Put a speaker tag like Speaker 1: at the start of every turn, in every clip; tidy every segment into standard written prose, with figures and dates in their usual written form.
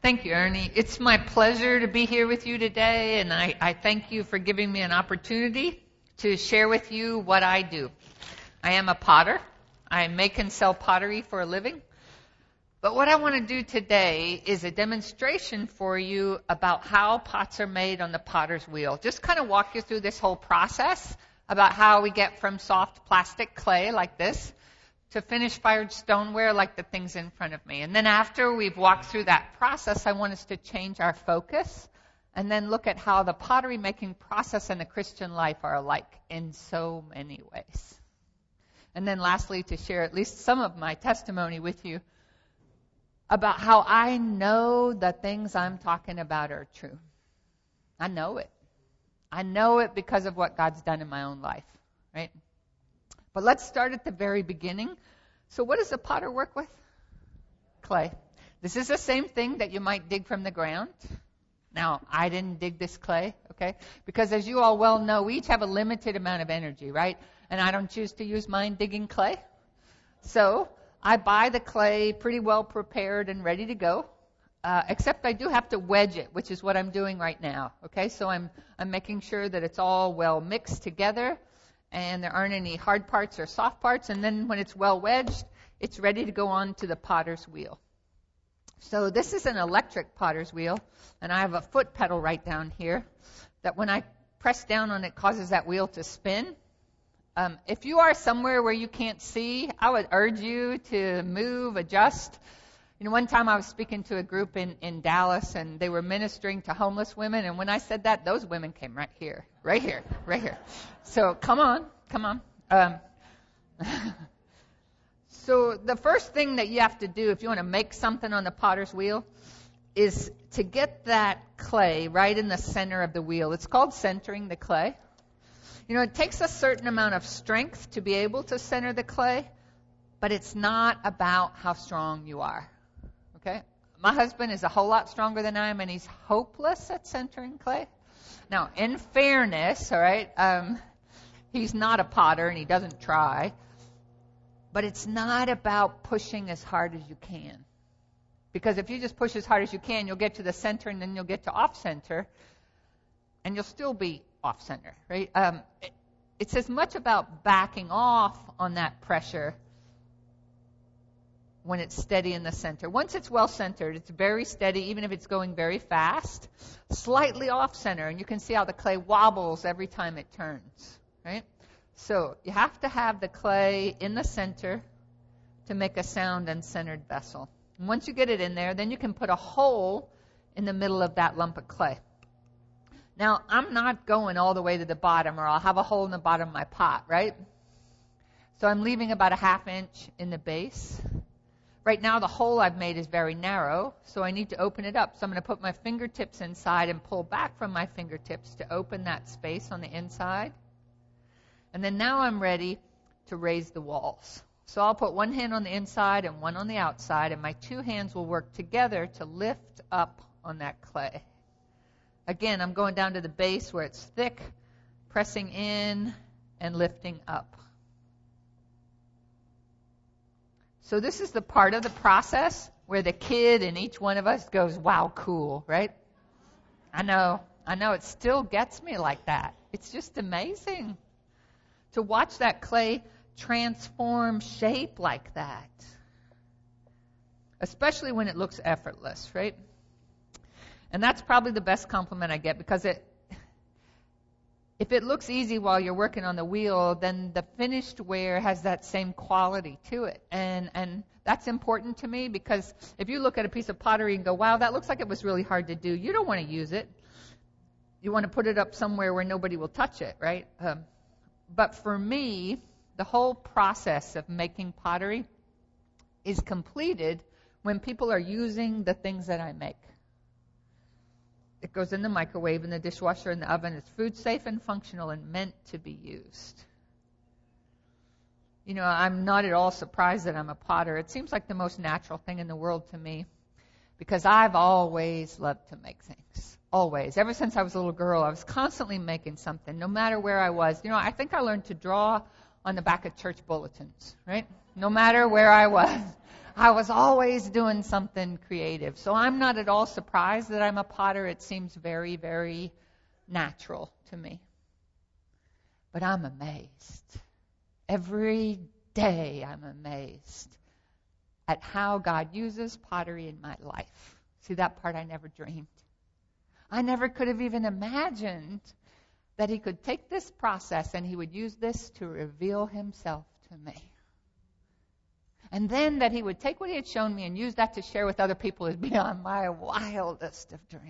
Speaker 1: Thank you, Ernie. It's my pleasure to be here with you today, and I thank you for giving me an opportunity to share with you what I do. I am a potter. I make and sell pottery for a living. But what I want to do today is a demonstration for you about how pots are made on the potter's wheel. Just kind of walk you through this whole process about how we get from soft plastic clay like this to finished fired stoneware like the things in front of me. And then after we've walked through that process, I want us to change our focus and then look at how the pottery making process and the Christian life are alike in so many ways. And then lastly, to share at least some of my testimony with you about how I know the things I'm talking about are true. I know it. I know it because of what God's done in my own life, right? But let's start at the very beginning. So what does a potter work with? Clay. This is the same thing that you might dig from the ground. Now, I didn't dig this clay, okay? Because as you all well know, we each have a limited amount of energy, right? And I don't choose to use mine digging clay. So I buy the clay pretty well prepared and ready to go. Except I do have to wedge it, which is what I'm doing right now, okay? So I'm making sure that it's all well mixed together and there aren't any hard parts or soft parts. And then when it's well wedged, it's ready to go on to the potter's wheel. So this is an electric potter's wheel, and I have a foot pedal right down here that when I press down on it causes that wheel to spin. If you are somewhere where you can't see, I would urge you to move, adjust. You know, one time I was speaking to a group in Dallas, and they were ministering to homeless women, and when I said that, those women came right here. So come on. So the first thing that you have to do if you want to make something on the potter's wheel is to get that clay right in the center of the wheel. It's called centering the clay. You know, it takes a certain amount of strength to be able to center the clay, but it's not about how strong you are. Okay? My husband is a whole lot stronger than I am, and he's hopeless at centering clay. Now, in fairness, all right, he's not a potter and he doesn't try, but it's not about pushing as hard as you can. Because if you just push as hard as you can, you'll get to the center and then you'll get to off-center, and you'll still be off-center, right? It's as much about backing off on that pressure when it's steady in the center. Once it's well centered, it's very steady, even if it's going very fast, slightly off center, and you can see how the clay wobbles every time it turns, right? So you have to have the clay in the center to make a sound and centered vessel. And once you get it in there, then you can put a hole in the middle of that lump of clay. Now, I'm not going all the way to the bottom, or I'll have a hole in the bottom of my pot, right? So I'm leaving about a 1/2 inch in the base. Right now, the hole I've made is very narrow, so I need to open it up. So I'm going to put my fingertips inside and pull back from my fingertips to open that space on the inside. And then now I'm ready to raise the walls. So I'll put one hand on the inside and one on the outside, and my two hands will work together to lift up on that clay. Again, I'm going down to the base where it's thick, pressing in and lifting up. So this is the part of the process where the kid in each one of us goes, wow, cool, right? I know, it still gets me like that. It's just amazing to watch that clay transform shape like that, especially when it looks effortless, right? And that's probably the best compliment I get, because if it looks easy while you're working on the wheel, then the finished ware has that same quality to it. And that's important to me, because if you look at a piece of pottery and go, wow, that looks like it was really hard to do, you don't want to use it. You want to put it up somewhere where nobody will touch it, right? But for me, the whole process of making pottery is completed when people are using the things that I make. It goes in the microwave, in the dishwasher, in the oven. It's food safe and functional and meant to be used. You know, I'm not at all surprised that I'm a potter. It seems like the most natural thing in the world to me, because I've always loved to make things. Always. Ever since I was a little girl, I was constantly making something, no matter where I was. You know, I think I learned to draw on the back of church bulletins, right? No matter where I was. I was always doing something creative. So I'm not at all surprised that I'm a potter. It seems very, very natural to me. But I'm amazed. Every day I'm amazed at how God uses pottery in my life. See, that part I never dreamed. I never could have even imagined that he could take this process and he would use this to reveal himself to me. And then that he would take what he had shown me and use that to share with other people is beyond my wildest of dreams.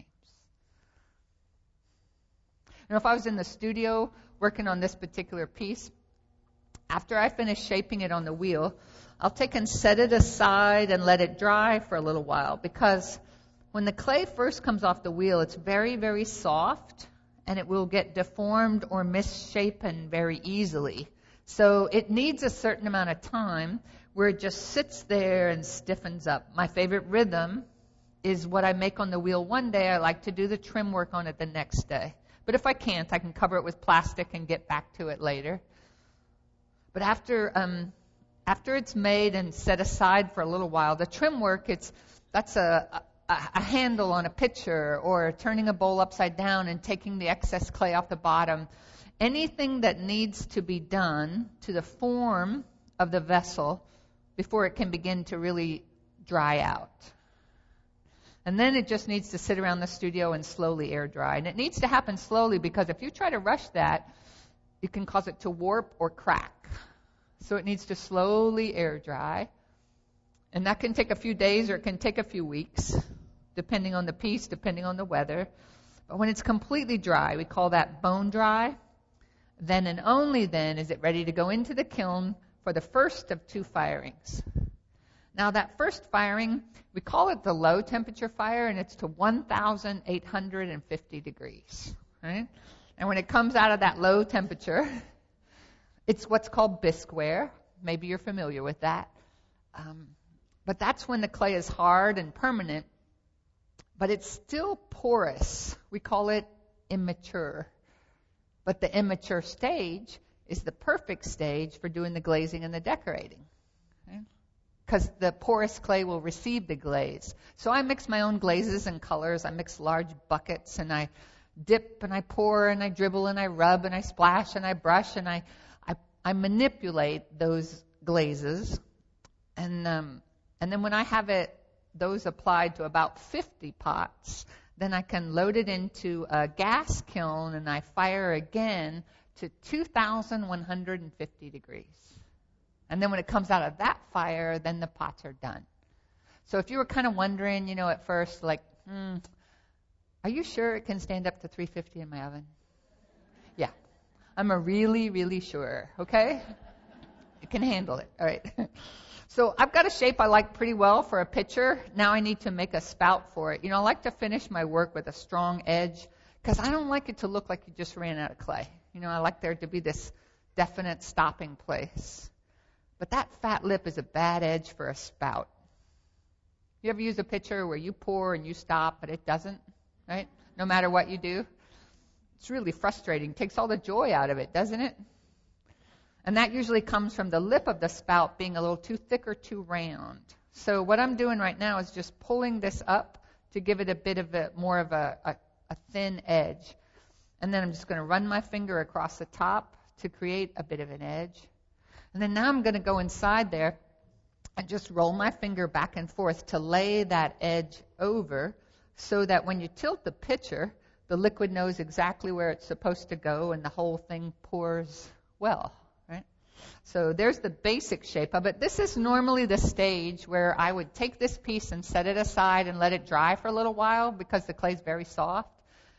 Speaker 1: You know, if I was in the studio working on this particular piece, after I finish shaping it on the wheel, I'll take and set it aside and let it dry for a little while, because when the clay first comes off the wheel, it's very, very soft, and it will get deformed or misshapen very easily. So it needs a certain amount of time where it just sits there and stiffens up. My favorite rhythm is what I make on the wheel one day. I like to do the trim work on it the next day. But if I can't, I can cover it with plastic and get back to it later. But after it's made and set aside for a little while, the trim work, that's a handle on a pitcher, or turning a bowl upside down and taking the excess clay off the bottom. Anything that needs to be done to the form of the vessel before it can begin to really dry out. And then it just needs to sit around the studio and slowly air dry. And it needs to happen slowly, because if you try to rush that, you can cause it to warp or crack. So it needs to slowly air dry. And that can take a few days or it can take a few weeks, depending on the piece, depending on the weather. But when it's completely dry, we call that bone dry. Then and only then is it ready to go into the kiln for the first of 2 firings. Now that first firing, we call it the low temperature fire, and it's to 1,850 degrees. Right? And when it comes out of that low temperature, it's what's called bisqueware. Maybe you're familiar with that. But that's when the clay is hard and permanent, but it's still porous. We call it immature. But the immature stage is the perfect stage for doing the glazing and the decorating. Because the porous clay will receive the glaze. So I mix my own glazes and colors. I mix large buckets, and I dip and I pour and I dribble and I rub and I splash and I brush, and I manipulate those glazes. And then when I have those applied to about 50 pots, then I can load it into a gas kiln and I fire again to 2,150 degrees. And then when it comes out of that fire, then the pots are done. So if you were kind of wondering, at first, like, are you sure it can stand up to 350 in my oven? Yeah. I'm really, really sure, okay? It can handle it. All right. So I've got a shape I like pretty well for a pitcher. Now I need to make a spout for it. I like to finish my work with a strong edge, because I don't like it to look like you just ran out of clay. I like there to be this definite stopping place. But that fat lip is a bad edge for a spout. You ever use a pitcher where you pour and you stop, but it doesn't, right? No matter what you do? It's really frustrating. It takes all the joy out of it, doesn't it? And that usually comes from the lip of the spout being a little too thick or too round. So what I'm doing right now is just pulling this up to give it a bit of more of a thin edge. And then I'm just going to run my finger across the top to create a bit of an edge. And then now I'm going to go inside there and just roll my finger back and forth to lay that edge over, so that when you tilt the pitcher, the liquid knows exactly where it's supposed to go and the whole thing pours well. So there's the basic shape of it. This is normally the stage where I would take this piece and set it aside and let it dry for a little while, because the clay's very soft.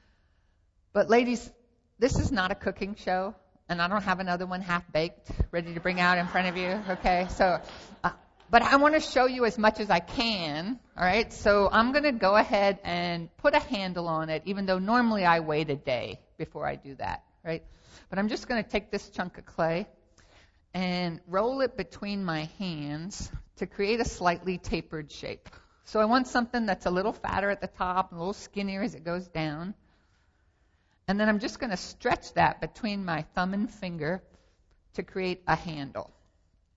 Speaker 1: But ladies, this is not a cooking show, and I don't have another one half-baked ready to bring out in front of you, okay? So, but I want to show you as much as I can, all right? So I'm going to go ahead and put a handle on it, even though normally I wait a day before I do that, right? But I'm just going to take this chunk of clay and roll it between my hands to create a slightly tapered shape. So I want something that's a little fatter at the top and a little skinnier as it goes down. And then I'm just going to stretch that between my thumb and finger to create a handle.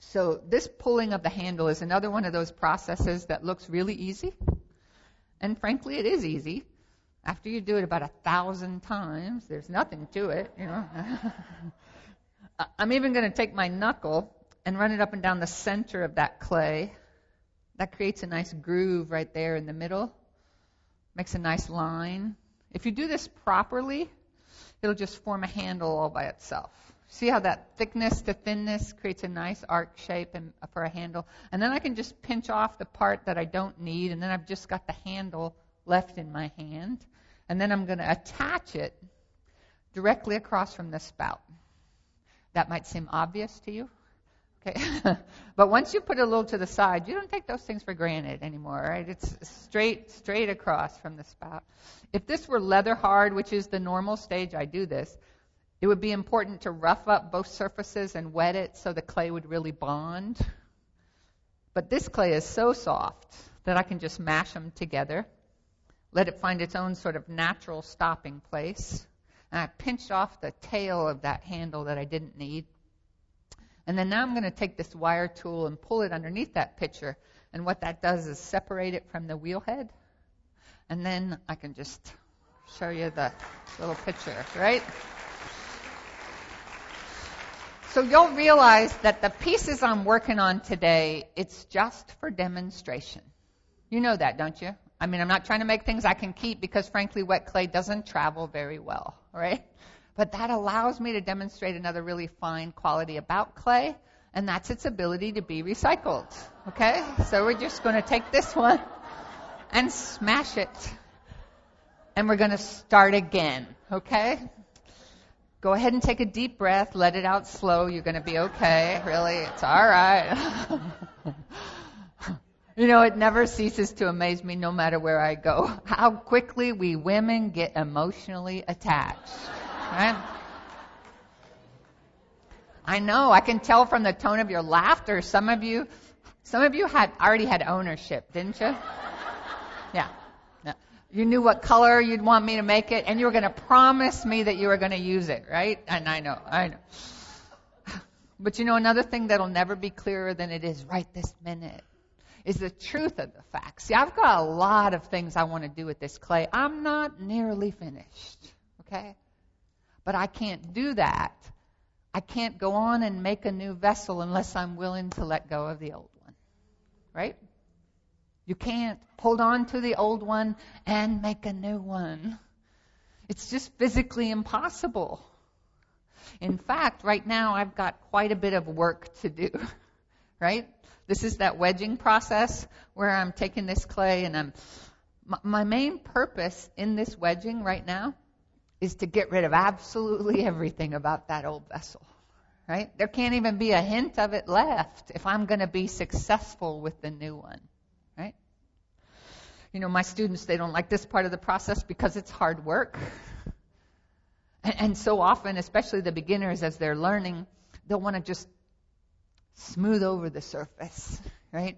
Speaker 1: So this pulling of the handle is another one of those processes that looks really easy. And frankly, it is easy. After you do it about 1,000 times, there's nothing to it, you know. I'm even going to take my knuckle and run it up and down the center of that clay. That creates a nice groove right there in the middle. Makes a nice line. If you do this properly, it'll just form a handle all by itself. See how that thickness to thinness creates a nice arc shape for a handle? And then I can just pinch off the part that I don't need, and then I've just got the handle left in my hand. And then I'm going to attach it directly across from the spout. That might seem obvious to you. Okay. But once you put it a little to the side, you don't take those things for granted anymore, right? It's straight across from the spout. If this were leather hard, which is the normal stage I do this, it would be important to rough up both surfaces and wet it so the clay would really bond. But this clay is so soft that I can just mash them together, let it find its own sort of natural stopping place. And I pinched off the tail of that handle that I didn't need. And then now I'm going to take this wire tool and pull it underneath that pitcher. And what that does is separate it from the wheel head. And then I can just show you the little pitcher, right? So you'll realize that the pieces I'm working on today, it's just for demonstration. You know that, don't you? I mean, I'm not trying to make things I can keep because, frankly, wet clay doesn't travel very well, right? But that allows me to demonstrate another really fine quality about clay, and that's its ability to be recycled, okay? So we're just going to take this one and smash it, and we're going to start again, okay? Go ahead and take a deep breath. Let it out slow. You're going to be okay. Really, it's all right. You know, it never ceases to amaze me no matter where I go, how quickly we women get emotionally attached. Right? I know. I can tell from the tone of your laughter. Some of you had already had ownership, didn't you? Yeah. You knew what color you'd want me to make it, and you were going to promise me that you were going to use it, right? And I know. But you know, another thing that'll never be clearer than it is right this minute is the truth of the facts. See, I've got a lot of things I want to do with this clay. I'm not nearly finished, okay? But I can't do that. I can't go on and make a new vessel unless I'm willing to let go of the old one, right? You can't hold on to the old one and make a new one. It's just physically impossible. In fact, right now I've got quite a bit of work to do, right? This is that wedging process where I'm taking this clay and my main purpose in this wedging right now is to get rid of absolutely everything about that old vessel, right? There can't even be a hint of it left if I'm going to be successful with the new one, right? You know, my students, they don't like this part of the process because it's hard work. And so often, especially the beginners, as they're learning, they'll want to just smooth over the surface, right?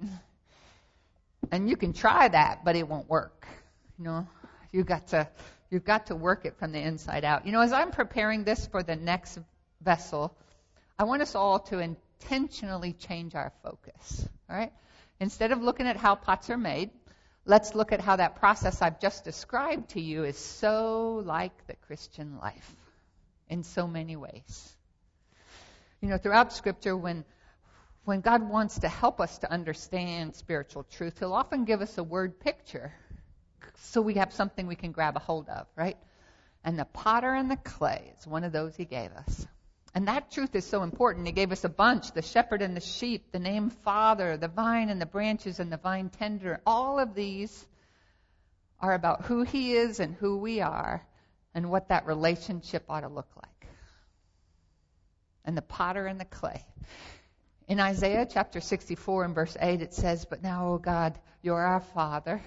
Speaker 1: And you can try that, but it won't work. You know, you've got to work it from the inside out. You know, as I'm preparing this for the next vessel, I want us all to intentionally change our focus, all right? Instead of looking at how pots are made, let's look at how that process I've just described to you is so like the Christian life in so many ways. You know, throughout Scripture, when God wants to help us to understand spiritual truth, He'll often give us a word picture so we have something we can grab a hold of, right? And the potter and the clay is one of those He gave us. And that truth is so important. He gave us a bunch, the shepherd and the sheep, the name Father, the vine and the branches and the vine tender. All of these are about who He is and who we are and what that relationship ought to look like. And the potter and the clay. In Isaiah chapter 64 and verse 8 it says, "But now, O God, you're our Father.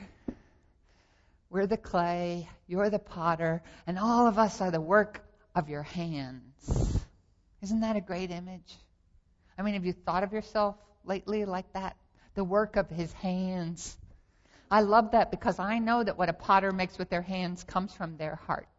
Speaker 1: We're the clay, you're the potter, and all of us are the work of your hands." Isn't that a great image? I mean, have you thought of yourself lately like that? The work of His hands. I love that because I know that what a potter makes with their hands comes from their heart.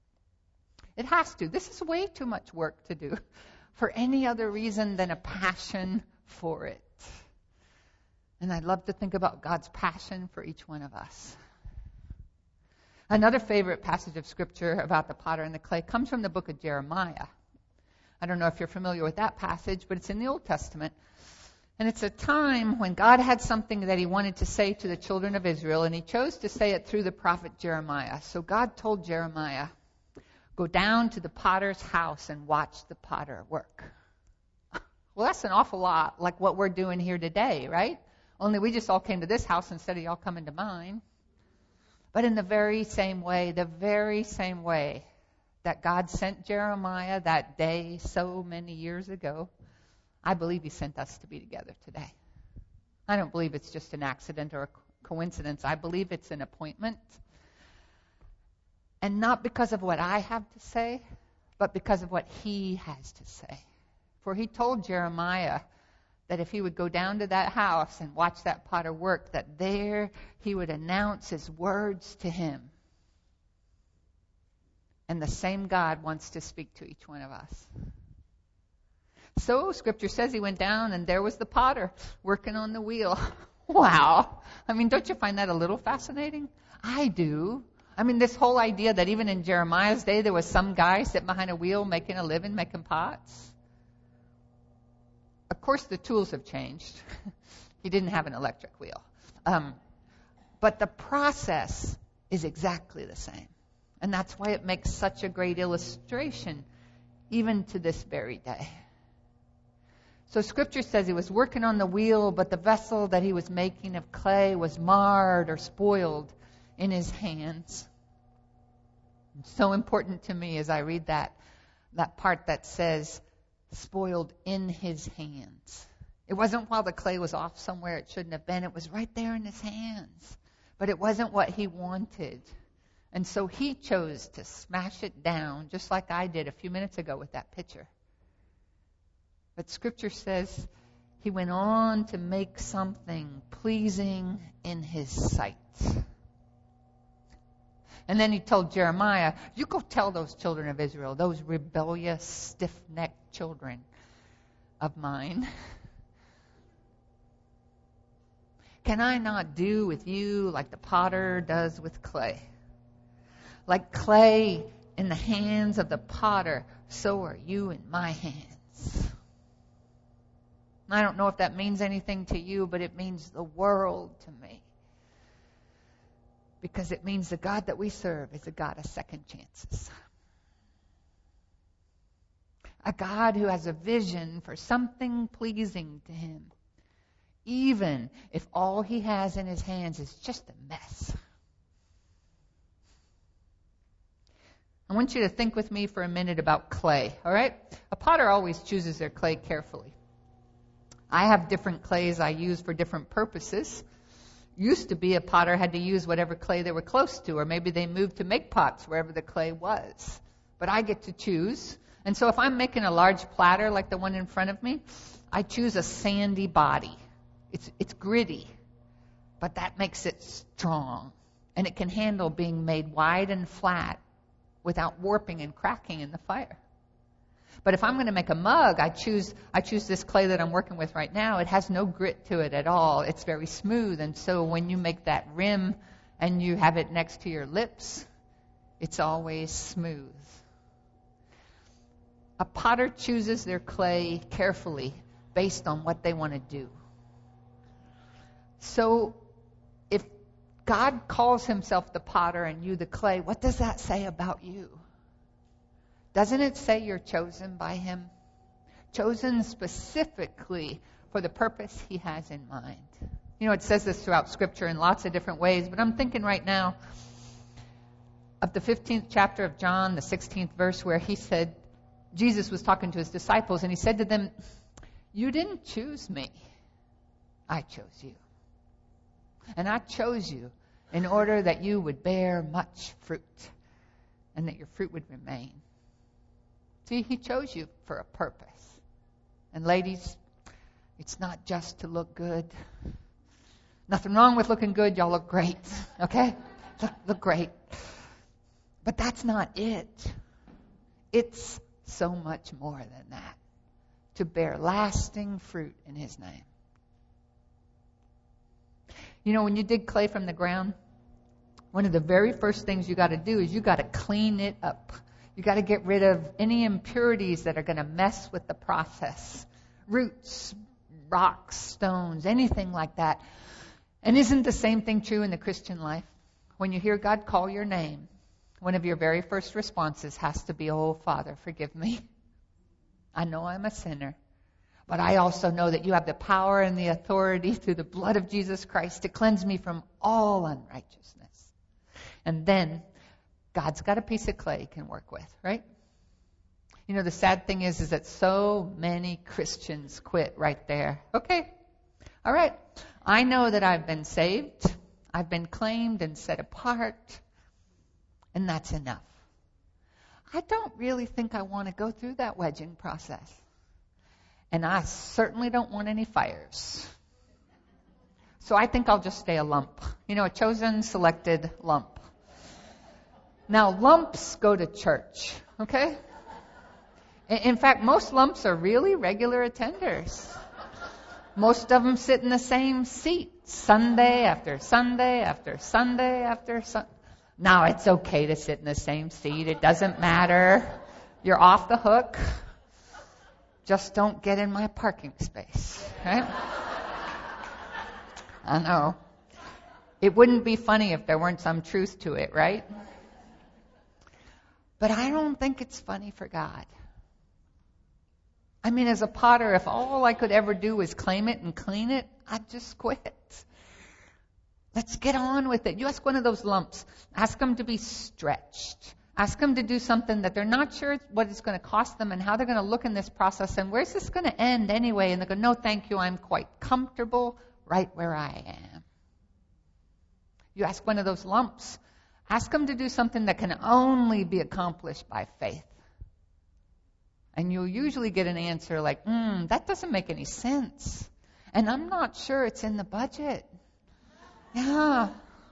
Speaker 1: It has to. This is way too much work to do for any other reason than a passion for it. And I love to think about God's passion for each one of us. Another favorite passage of Scripture about the potter and the clay comes from the book of Jeremiah. I don't know if you're familiar with that passage, but it's in the Old Testament. And it's a time when God had something that he wanted to say to the children of Israel, and he chose to say it through the prophet Jeremiah. So God told Jeremiah, go down to the potter's house and watch the potter work. Well, that's an awful lot like what we're doing here today, right? Only we just all came to this house instead of y'all coming to mine. But in the very same way that God sent Jeremiah that day so many years ago, I believe he sent us to be together today. I don't believe it's just an accident or a coincidence. I believe it's an appointment. And not because of what I have to say, but because of what he has to say. For he told Jeremiah that if he would go down to that house and watch that potter work, that there he would announce his words to him. And the same God wants to speak to each one of us. So Scripture says he went down and there was the potter working on the wheel. Wow. I mean, don't you find that a little fascinating? I do. I mean, this whole idea that even in Jeremiah's day there was some guy sitting behind a wheel making a living, making pots. Of course, the tools have changed. He didn't have an electric wheel. But the process is exactly the same. And that's why it makes such a great illustration, even to this very day. So Scripture says he was working on the wheel, but the vessel that he was making of clay was marred or spoiled in his hands. It's so important to me as I read that part that says, spoiled in his hands. It wasn't while the clay was off somewhere it shouldn't have been. It was right there in his hands. But it wasn't what he wanted. And so he chose to smash it down, just like I did a few minutes ago with that picture. But Scripture says he went on to make something pleasing in his sight. And then he told Jeremiah, you go tell those children of Israel, those rebellious, stiff-necked children of mine, can I not do with you like the potter does with clay? Like clay in the hands of the potter, so are you in my hands. I don't know if that means anything to you, but it means the world to me. Because it means the God that we serve is a God of second chances. A God who has a vision for something pleasing to him, even if all he has in his hands is just a mess. I want you to think with me for a minute about clay, all right? A potter always chooses their clay carefully. I have different clays I use for different purposes. Used to be a potter had to use whatever clay they were close to, or maybe they moved to make pots wherever the clay was. But I get to choose. And so if I'm making a large platter like the one in front of me, I choose a sandy body. It's gritty, but that makes it strong. And it can handle being made wide and flat without warping and cracking in the fire. But if I'm going to make a mug, I choose this clay that I'm working with right now. It has no grit to it at all. It's very smooth. And so when you make that rim and you have it next to your lips, it's always smooth. A potter chooses their clay carefully based on what they want to do. So if God calls himself the potter and you the clay, what does that say about you? Doesn't it say you're chosen by him? Chosen specifically for the purpose he has in mind. You know, it says this throughout Scripture in lots of different ways, but I'm thinking right now of the 15th chapter of John, the 16th verse, where he said, Jesus was talking to his disciples, and he said to them, you didn't choose me. I chose you. And I chose you in order that you would bear much fruit and that your fruit would remain. See, he chose you for a purpose. And ladies, it's not just to look good. Nothing wrong with looking good. Y'all look great. Okay? Look great. But that's not it. It's so much more than that. to bear lasting fruit in his name. You know, when you dig clay from the ground, one of the very first things you got to do is you got to clean it up. You got to get rid of any impurities that are going to mess with the process. Roots, rocks, stones, anything like that. And isn't the same thing true in the Christian life? When you hear God call your name, one of your very first responses has to be, "Oh, Father, forgive me. I know I'm a sinner. But I also know that you have the power and the authority through the blood of Jesus Christ to cleanse me from all unrighteousness." And then God's got a piece of clay he can work with, right? You know, the sad thing is that so many Christians quit right there. Okay, all right. I know that I've been saved. I've been claimed and set apart. And that's enough. I don't really think I want to go through that wedging process. And I certainly don't want any fires. So I think I'll just stay a lump. You know, a chosen, selected lump. Now, lumps go to church, okay? In fact, most lumps are really regular attenders. Most of them sit in the same seat, Sunday after Sunday after Sunday after Sunday. Now, it's okay to sit in the same seat. It doesn't matter. You're off the hook. Just don't get in my parking space, right? I know. It wouldn't be funny if there weren't some truth to it, right? But I don't think it's funny for God. I mean, as a potter, if all I could ever do was claim it and clean it, I'd just quit. Let's get on with it. You ask one of those lumps, ask them to be stretched. Ask them to do something that they're not sure what it's going to cost them and how they're going to look in this process and where's this going to end anyway. And they go, "No, thank you. I'm quite comfortable right where I am." You ask one of those lumps, ask them to do something that can only be accomplished by faith. And you'll usually get an answer like, that doesn't make any sense. And I'm not sure it's in the budget. Yeah.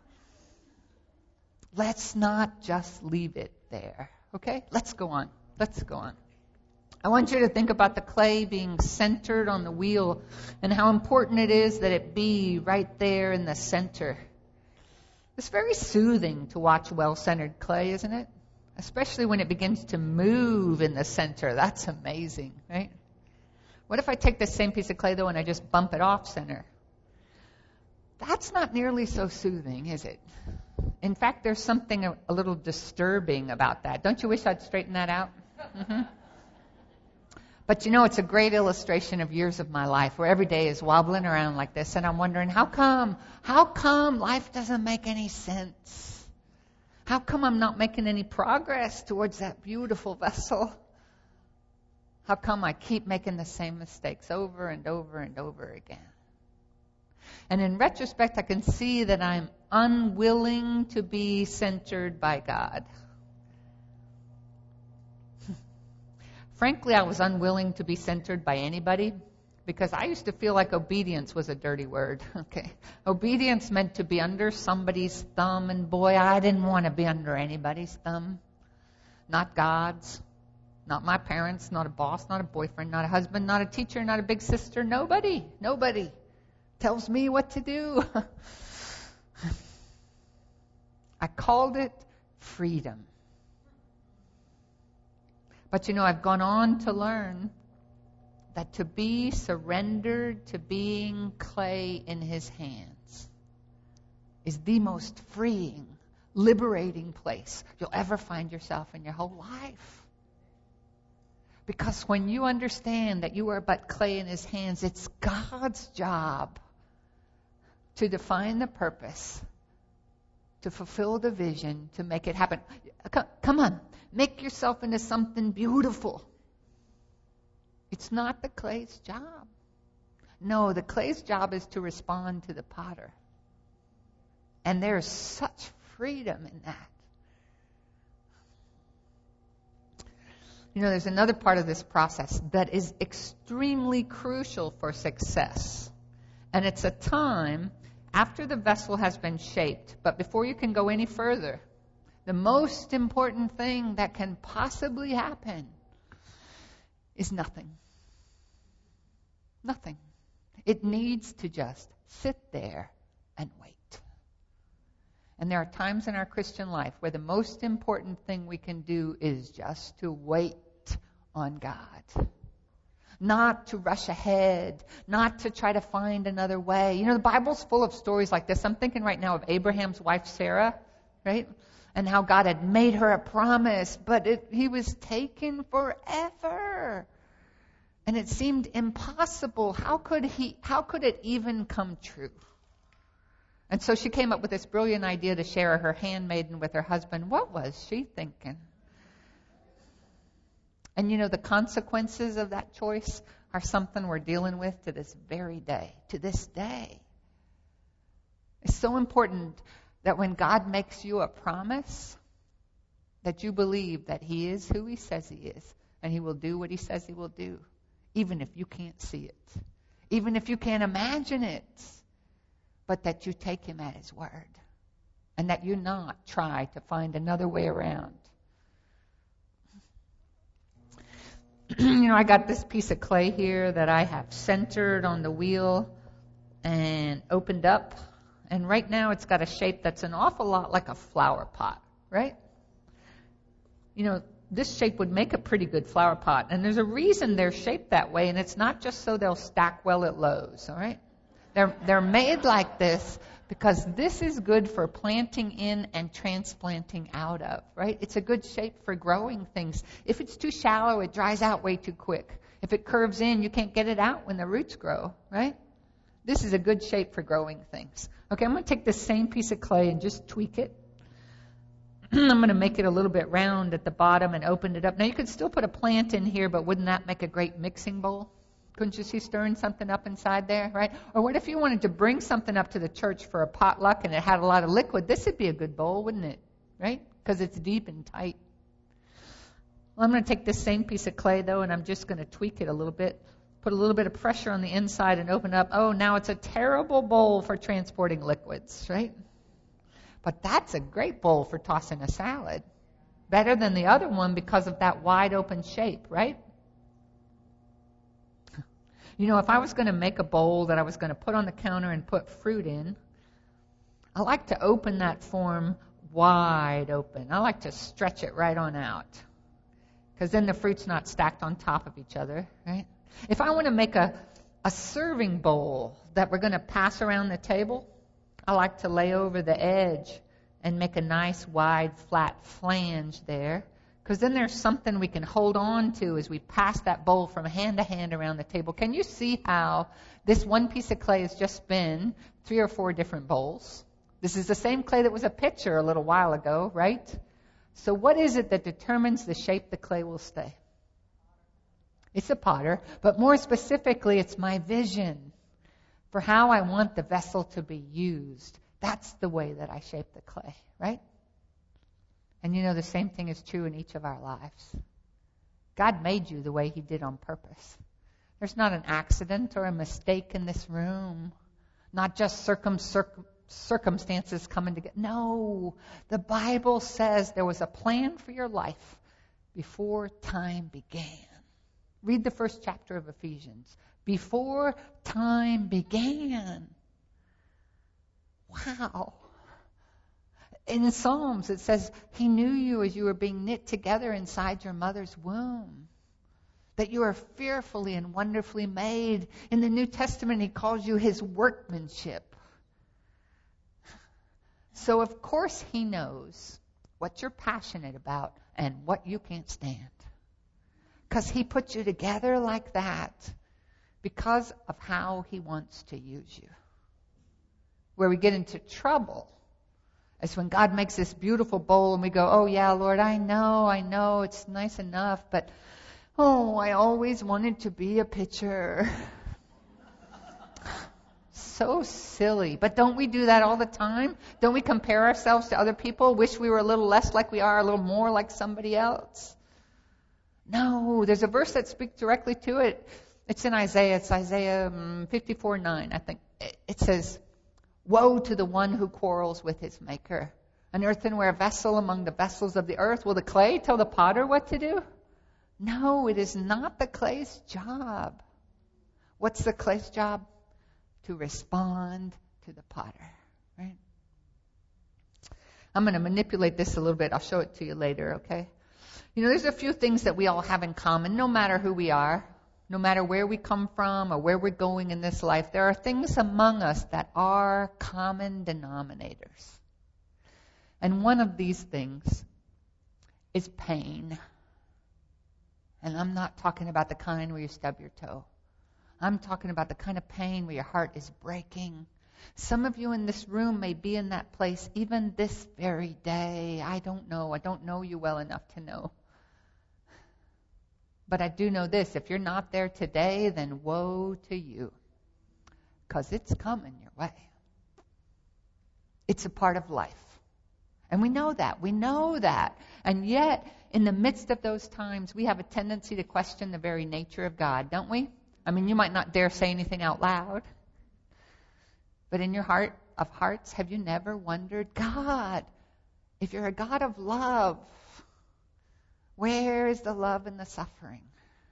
Speaker 1: Let's not just leave it there, okay? Let's go on. Let's go on. I want you to think about the clay being centered on the wheel and how important it is that it be right there in the center. It's very soothing to watch well-centered clay, isn't it? Especially when it begins to move in the center. That's amazing, right? What if I take this same piece of clay, though, and I just bump it off center? That's not nearly so soothing, is it? In fact, there's something a little disturbing about that. Don't you wish I'd straighten that out? Mm-hmm. But you know, it's a great illustration of years of my life where every day is wobbling around like this, and I'm wondering, how come life doesn't make any sense? How come I'm not making any progress towards that beautiful vessel? How come I keep making the same mistakes over and over and over again? And in retrospect, I can see that I'm unwilling to be centered by God. Frankly, I was unwilling to be centered by anybody because I used to feel like obedience was a dirty word. Okay, obedience meant to be under somebody's thumb, and boy, I didn't want to be under anybody's thumb. Not God's, not my parents, not a boss, not a boyfriend, not a husband, not a teacher, not a big sister. Nobody tells me what to do. I called it freedom. But you know, I've gone on to learn that to be surrendered to being clay in his hands is the most freeing, liberating place you'll ever find yourself in your whole life. Because when you understand that you are but clay in his hands, it's God's job to define the purpose, to fulfill the vision, to make it happen. Come on, make yourself into something beautiful. It's not the clay's job. No, the clay's job is to respond to the potter. And there's such freedom in that. You know, there's another part of this process that is extremely crucial for success. And it's a time after the vessel has been shaped, but before you can go any further. The most important thing that can possibly happen is nothing. Nothing. It needs to just sit there and wait. And there are times in our Christian life where the most important thing we can do is just to wait on God. Not to rush ahead, not to try to find another way. You know, the Bible's full of stories like this. I'm thinking right now of Abraham's wife, Sarah, right? And how God had made her a promise, but he was taken forever. And it seemed impossible. How could it even come true? And so she came up with this brilliant idea to share her handmaiden with her husband. What was she thinking? And you know, the consequences of that choice are something we're dealing with to this very day. To this day. It's so important that when God makes you a promise, that you believe that He is who He says He is, and He will do what He says He will do, even if you can't see it, even if you can't imagine it, but that you take Him at His word, and that you not try to find another way around. You know, I got this piece of clay here that I have centered on the wheel and opened up. And right now it's got a shape that's an awful lot like a flower pot, right? You know, this shape would make a pretty good flower pot. And there's a reason they're shaped that way, and it's not just so they'll stack well at Lowe's, all right? They're made like this because this is good for planting in and transplanting out of, right? It's a good shape for growing things. If it's too shallow, it dries out way too quick. If it curves in, you can't get it out when the roots grow, right? This is a good shape for growing things. Okay, I'm going to take this same piece of clay and just tweak it. I'm going to make it a little bit round at the bottom and open it up. Now, you could still put a plant in here, but wouldn't that make a great mixing bowl? Couldn't you see stirring something up inside there, right? Or what if you wanted to bring something up to the church for a potluck and it had a lot of liquid? This would be a good bowl, wouldn't it? Right? Because it's deep and tight. Well, I'm going to take this same piece of clay, though, and I'm just going to tweak it a little bit. Put a little bit of pressure on the inside and open up. Oh, now it's a terrible bowl for transporting liquids, right? But that's a great bowl for tossing a salad. Better than the other one because of that wide open shape, right? You know, if I was going to make a bowl that I was going to put on the counter and put fruit in, I like to open that form wide open. I like to stretch it right on out. Because then the fruit's not stacked on top of each other, right? If I want to make a serving bowl that we're going to pass around the table, I like to lay over the edge and make a nice wide flat flange there. Because then there's something we can hold on to as we pass that bowl from hand to hand around the table. Can you see how this one piece of clay has just been 3 or 4 different bowls? This is the same clay that was a pitcher a little while ago, right? So what is it that determines the shape the clay will stay? It's a potter, but more specifically, it's my vision for how I want the vessel to be used. That's the way that I shape the clay, right? And you know, the same thing is true in each of our lives. God made you the way He did on purpose. There's not an accident or a mistake in this room. Not just circumstances coming together. No, the Bible says there was a plan for your life before time began. Read the first chapter of Ephesians. Before time began. Wow. In the Psalms, it says, He knew you as you were being knit together inside your mother's womb. That you are fearfully and wonderfully made. In the New Testament, He calls you His workmanship. So, of course, He knows what you're passionate about and what you can't stand. Because He put you together like that because of how He wants to use you. Where we get into trouble is when God makes this beautiful bowl and we go, oh yeah, Lord, I know, it's nice enough, but I always wanted to be a pitcher. So silly. But don't we do that all the time? Don't we compare ourselves to other people? Wish we were a little less like we are, a little more like somebody else? No, there's a verse that speaks directly to it. It's in Isaiah. It's Isaiah 54:9, I think. It says, woe to the one who quarrels with his maker. An earthenware vessel among the vessels of the earth. Will the clay tell the potter what to do? No, it is not the clay's job. What's the clay's job? To respond to the potter, right? I'm going to manipulate this a little bit. I'll show it to you later, okay? You know, there's a few things that we all have in common, no matter who we are, no matter where we come from or where we're going in this life. There are things among us that are common denominators. And one of these things is pain. And I'm not talking about the kind where you stub your toe. I'm talking about the kind of pain where your heart is breaking. Some of you in this room may be in that place even this very day. I don't know. I don't know you well enough to know. But I do know this. If you're not there today, then woe to you. Because it's coming your way. It's a part of life. And we know that. We know that. And yet, in the midst of those times, we have a tendency to question the very nature of God, don't we? I mean, you might not dare say anything out loud. But in your heart of hearts, have you never wondered, God, if you're a God of love, where is the love and the suffering?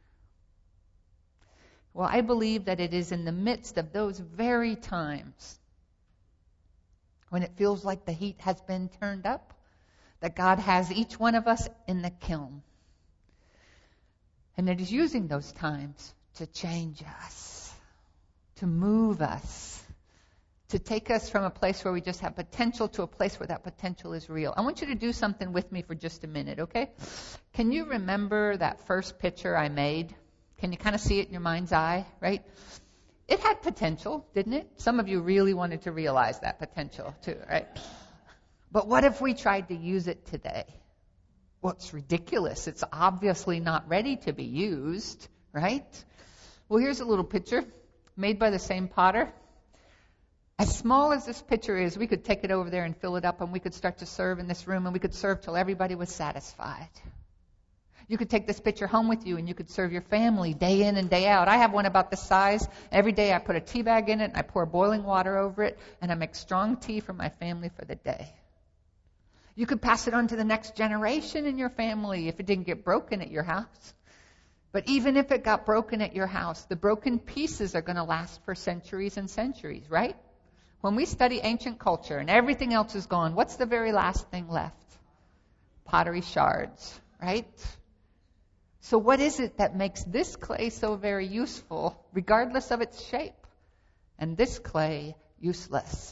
Speaker 1: Well, I believe that it is in the midst of those very times when it feels like the heat has been turned up, that God has each one of us in the kiln. And it is using those times to change us, to move us, to take us from a place where we just have potential to a place where that potential is real. I want you to do something with me for just a minute, okay? Can you remember that first picture I made? Can you kind of see it in your mind's eye, right? It had potential, didn't it? Some of you really wanted to realize that potential too, right? But what if we tried to use it today? Well, it's ridiculous. It's obviously not ready to be used, right? Well, here's a little picture made by the same potter. As small as this picture is, we could take it over there and fill it up, and we could start to serve in this room, and we could serve till everybody was satisfied. You could take this picture home with you, and you could serve your family day in and day out. I have one about this size. Every day I put a tea bag in it, and I pour boiling water over it, and I make strong tea for my family for the day. You could pass it on to the next generation in your family if it didn't get broken at your house. But even if it got broken at your house, the broken pieces are going to last for centuries and centuries, right? When we study ancient culture and everything else is gone, what's the very last thing left? Pottery shards, right? So what is it that makes this clay so very useful, regardless of its shape, and this clay useless?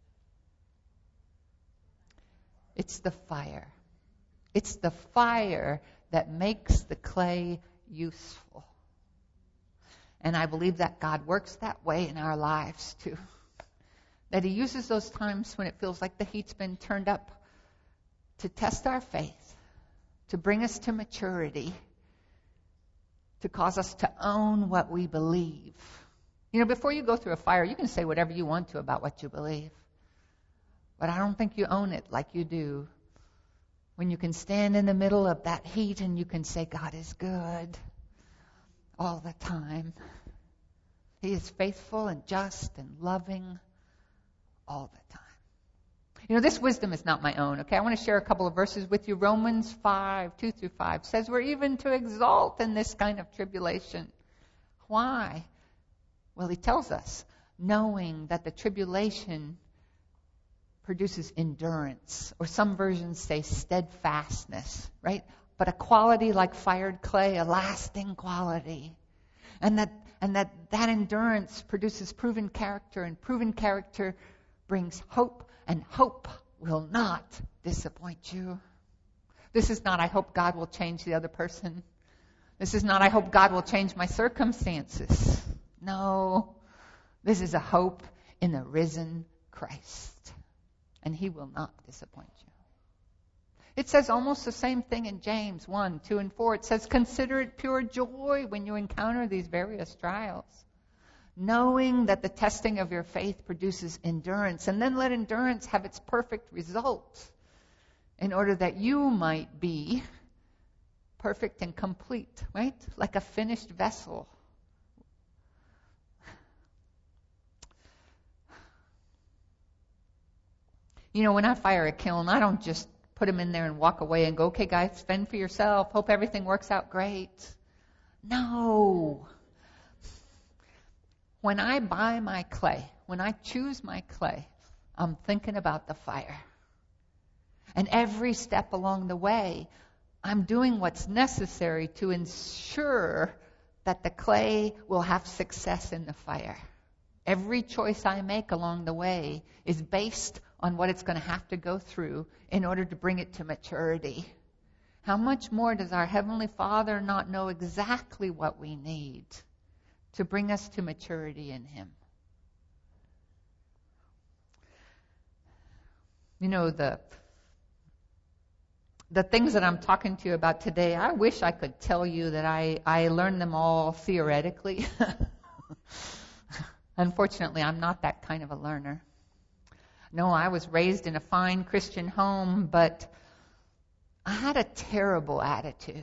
Speaker 1: It's the fire. It's the fire that makes the clay useful. And I believe that God works that way in our lives too. That He uses those times when it feels like the heat's been turned up to test our faith, to bring us to maturity, to cause us to own what we believe. You know, before you go through a fire, you can say whatever you want to about what you believe. But I don't think you own it like you do when you can stand in the middle of that heat and you can say, God is good all the time. He is faithful and just and loving all the time. You know, this wisdom is not my own, okay? I want to share a couple of verses with you. Romans 5, 2-5 says we're even to exalt in this kind of tribulation. Why? Well, he tells us, knowing that the tribulation produces endurance, or some versions say steadfastness, right? But a quality like fired clay, a lasting quality. And that endurance produces proven character, and proven character brings hope, and hope will not disappoint you. This is not, I hope God will change the other person. This is not, I hope God will change my circumstances. No, this is a hope in the risen Christ. And He will not disappoint you. It says almost the same thing in James 1, 2, and 4. It says, consider it pure joy when you encounter these various trials, knowing that the testing of your faith produces endurance. And then let endurance have its perfect result in order that you might be perfect and complete, right? Like a finished vessel. You know, when I fire a kiln, I don't just put them in there and walk away and go, okay, guys, fend for yourself. Hope everything works out great. No. When I buy my clay, when I choose my clay, I'm thinking about the fire. And every step along the way, I'm doing what's necessary to ensure that the clay will have success in the fire. Every choice I make along the way is based on what it's going to have to go through in order to bring it to maturity. How much more does our Heavenly Father not know exactly what we need to bring us to maturity in Him? You know, the things that I'm talking to you about today, I wish I could tell you that I learned them all theoretically. Unfortunately, I'm not that kind of a learner. No, I was raised in a fine Christian home, but I had a terrible attitude.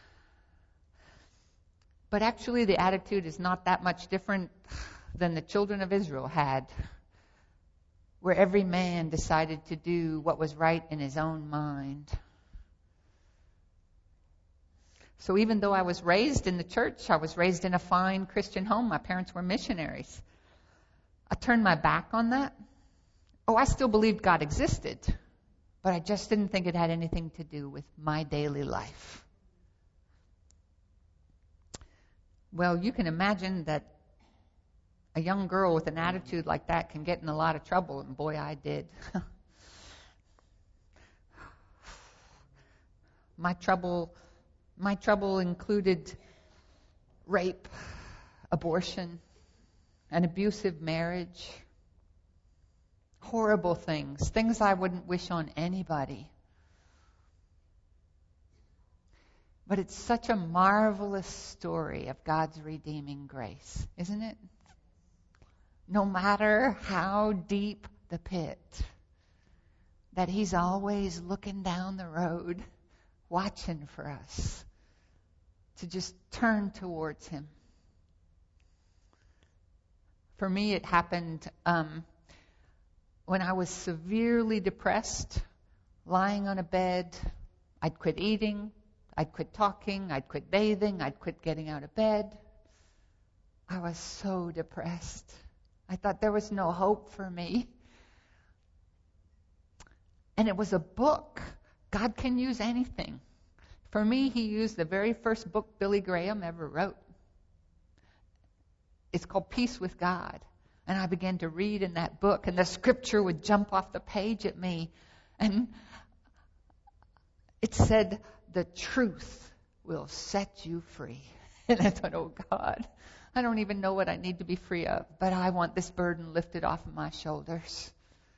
Speaker 1: But actually, the attitude is not that much different than the children of Israel had, where every man decided to do what was right in his own mind. So even though I was raised in the church, I was raised in a fine Christian home. My parents were missionaries. I turned my back on that. Oh, I still believed God existed, but I just didn't think it had anything to do with my daily life. Well, you can imagine that a young girl with an attitude like that can get in a lot of trouble, and boy, I did. My trouble included rape, abortion, an abusive marriage, horrible things I wouldn't wish on anybody. But it's such a marvelous story of God's redeeming grace, isn't it? No matter how deep the pit, that He's always looking down the road, watching for us to just turn towards Him. For me, it happened when I was severely depressed, lying on a bed. I'd quit eating, I'd quit talking, I'd quit bathing, I'd quit getting out of bed. I was so depressed. I thought there was no hope for me. And it was a book. God can use anything. For me, He used the very first book Billy Graham ever wrote. It's called Peace with God. And I began to read in that book, and the scripture would jump off the page at me. And it said, the truth will set you free. And I thought, oh God, I don't even know what I need to be free of, but I want this burden lifted off of my shoulders.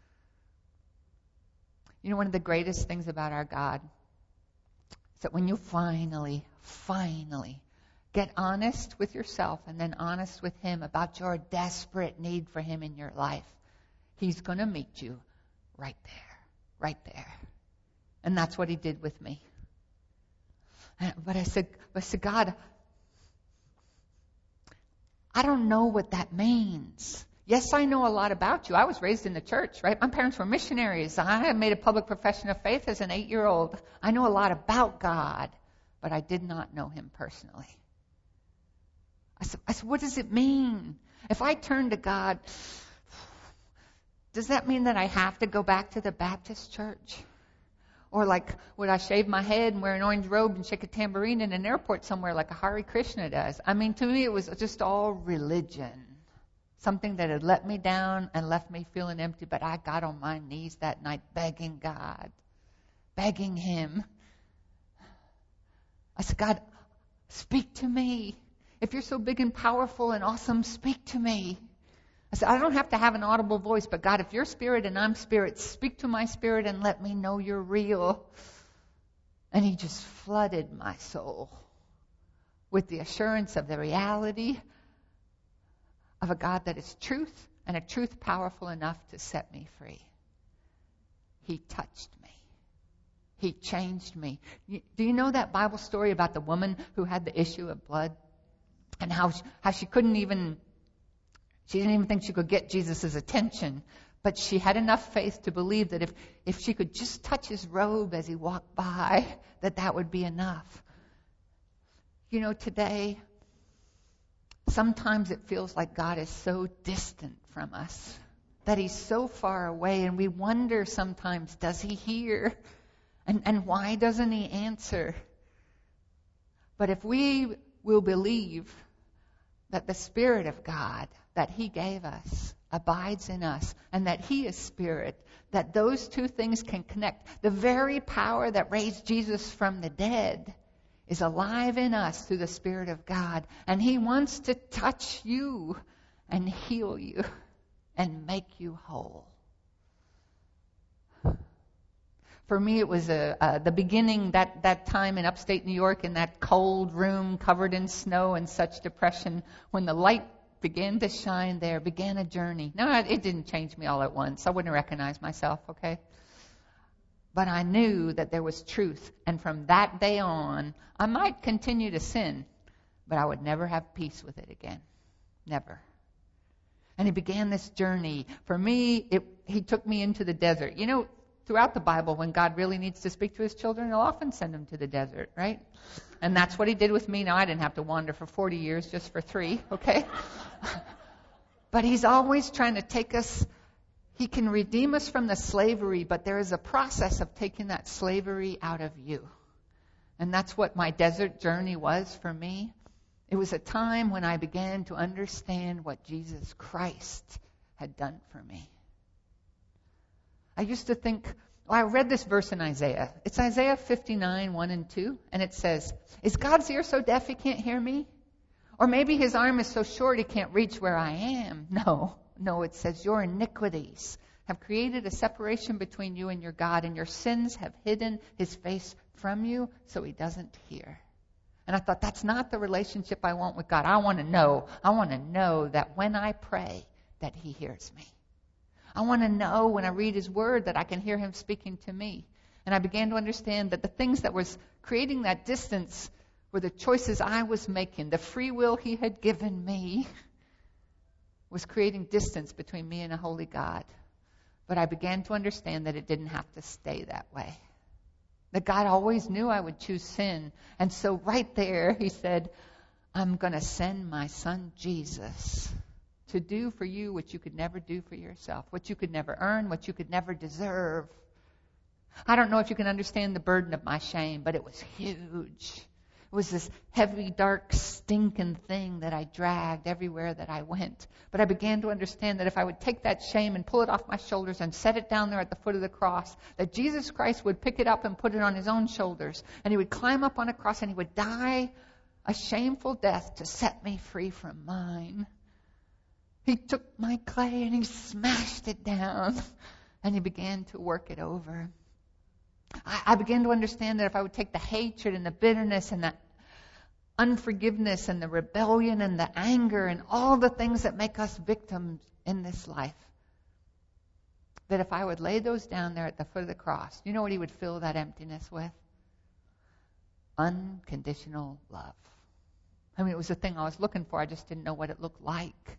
Speaker 1: You know, one of the greatest things about our God is that when you finally get honest with yourself and then honest with Him about your desperate need for Him in your life, He's going to meet you right there. And that's what He did with me. But I said, God, I don't know what that means. Yes, I know a lot about you. I was raised in the church, right? My parents were missionaries. I made a public profession of faith as an 8-year-old. I know a lot about God, but I did not know Him personally. I said, what does it mean? If I turn to God, does that mean that I have to go back to the Baptist church? Or like, would I shave my head and wear an orange robe and shake a tambourine in an airport somewhere like a Hare Krishna does? I mean, to me, it was just all religion. Something that had let me down and left me feeling empty. But I got on my knees that night begging God, begging Him. I said, God, speak to me. If you're so big and powerful and awesome, speak to me. I said, I don't have to have an audible voice, but God, if you're spirit and I'm spirit, speak to my spirit and let me know you're real. And He just flooded my soul with the assurance of the reality of a God that is truth and a truth powerful enough to set me free. He touched me. He changed me. Do you know that Bible story about the woman who had the issue of blood? And how she didn't even think she could get Jesus' attention. But she had enough faith to believe that if she could just touch His robe as He walked by, that would be enough. You know, today, Sometimes it feels like God is so distant from us, that he's so far away, and we wonder sometimes, does he hear? And why doesn't he answer? But if we will believe that the Spirit of God that he gave us abides in us, and that he is Spirit, that those two things can connect. The very power that raised Jesus from the dead is alive in us through the Spirit of God, and he wants to touch you and heal you and make you whole. For me, it was the beginning, that time in upstate New York, in that cold room covered in snow and such depression, when the light began to shine there, began a journey. No, it didn't change me all at once. I wouldn't recognize myself, okay? But I knew that there was truth. And from that day on, I might continue to sin, but I would never have peace with it again. Never. And he began this journey. For me, he took me into the desert. You know, throughout the Bible, when God really needs to speak to his children, he'll often send them to the desert, right? And that's what he did with me. Now, I didn't have to wander for 40 years just for 3, okay? But he's always trying to take us. He can redeem us from the slavery, but there is a process of taking that slavery out of you. And that's what my desert journey was for me. It was a time when I began to understand what Jesus Christ had done for me. I used to think, I read this verse in Isaiah. It's Isaiah 59, 1 and 2, and it says, is God's ear so deaf he can't hear me? Or maybe his arm is so short he can't reach where I am? No, it says, your iniquities have created a separation between you and your God, and your sins have hidden his face from you so he doesn't hear. And I thought, that's not the relationship I want with God. I want to know that when I pray, that he hears me. I want to know when I read his word that I can hear him speaking to me. And I began to understand that the things that was creating that distance were the choices I was making. The free will he had given me was creating distance between me and a holy God. But I began to understand that it didn't have to stay that way. That God always knew I would choose sin. And so right there, he said, I'm going to send my son Jesus to do for you what you could never do for yourself, what you could never earn, what you could never deserve. I don't know if you can understand the burden of my shame, but it was huge. It was this heavy, dark, stinking thing that I dragged everywhere that I went. But I began to understand that if I would take that shame and pull it off my shoulders and set it down there at the foot of the cross, that Jesus Christ would pick it up and put it on his own shoulders. And he would climb up on a cross and he would die a shameful death to set me free from mine. He took my clay and he smashed it down and he began to work it over. I began to understand that if I would take the hatred and the bitterness and the unforgiveness and the rebellion and the anger and all the things that make us victims in this life, that if I would lay those down there at the foot of the cross, you know what he would fill that emptiness with? Unconditional love. I mean, it was the thing I was looking for. I just didn't know what it looked like.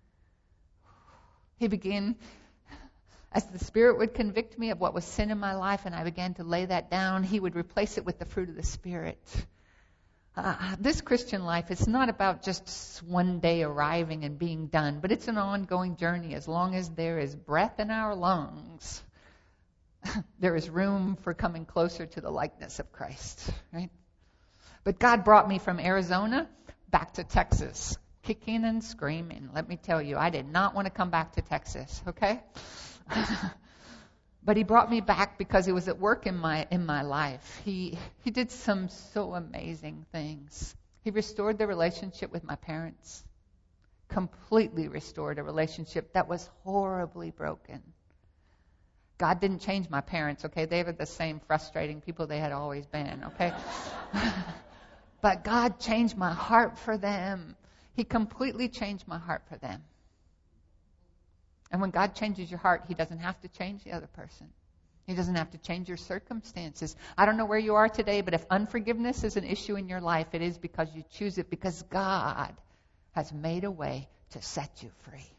Speaker 1: He began, as the Spirit would convict me of what was sin in my life and I began to lay that down, he would replace it with the fruit of the Spirit. This Christian life, it's not about just one day arriving and being done, but it's an ongoing journey. As long as there is breath in our lungs, there is room for coming closer to the likeness of Christ, right? But God brought me from Arizona back to Texas, kicking and screaming. Let me tell you, I did not want to come back to Texas, okay? But he brought me back because he was at work in my life. He did some so amazing things. He restored the relationship with my parents. Completely restored a relationship that was horribly broken. God didn't change my parents, okay? They were the same frustrating people they had always been, okay? But God changed my heart for them. He completely changed my heart for them. And when God changes your heart, he doesn't have to change the other person. He doesn't have to change your circumstances. I don't know where you are today, but if unforgiveness is an issue in your life, it is because you choose it, because God has made a way to set you free.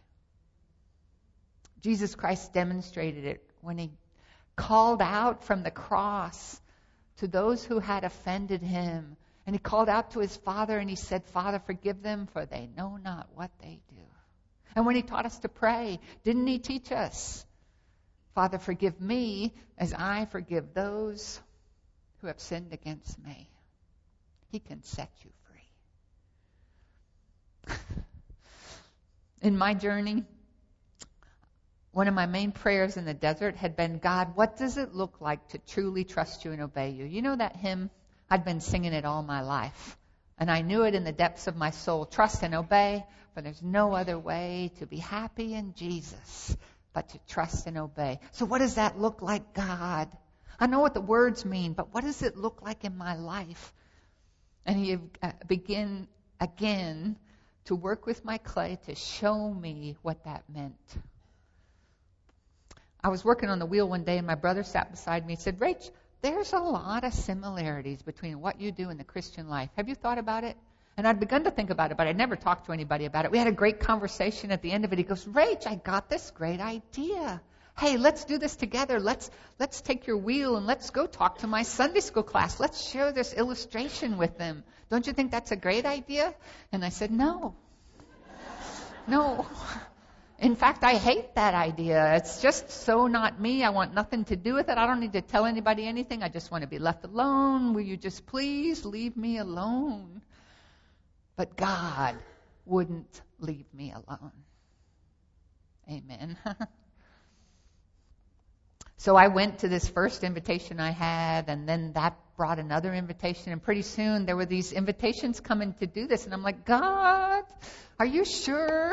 Speaker 1: Jesus Christ demonstrated it when he called out from the cross to those who had offended him. And he called out to his father and he said, Father, forgive them, for they know not what they do. And when he taught us to pray, didn't he teach us, Father, forgive me as I forgive those who have sinned against me? He can set you free. In my journey, one of my main prayers in the desert had been, God, what does it look like to truly trust you and obey you? You know that hymn? I'd been singing it all my life. And I knew it in the depths of my soul. Trust and obey, for there's no other way to be happy in Jesus but to trust and obey. So what does that look like, God? I know what the words mean, but what does it look like in my life? And he began again to work with my clay to show me what that meant. I was working on the wheel one day and my brother sat beside me and said, Rach, there's a lot of similarities between what you do in the Christian life. Have you thought about it? And I'd begun to think about it, but I'd never talked to anybody about it. We had a great conversation at the end of it. He goes, Rach, I got this great idea. Hey, let's do this together. Let's take your wheel and let's go talk to my Sunday school class. Let's share this illustration with them. Don't you think that's a great idea? And I said, no. In fact, I hate that idea. It's just so not me. I want nothing to do with it. I don't need to tell anybody anything. I just want to be left alone. Will you just please leave me alone? But God wouldn't leave me alone. Amen. So I went to this first invitation I had, and then that brought another invitation, and pretty soon there were these invitations coming to do this, and I'm like, God, are you sure?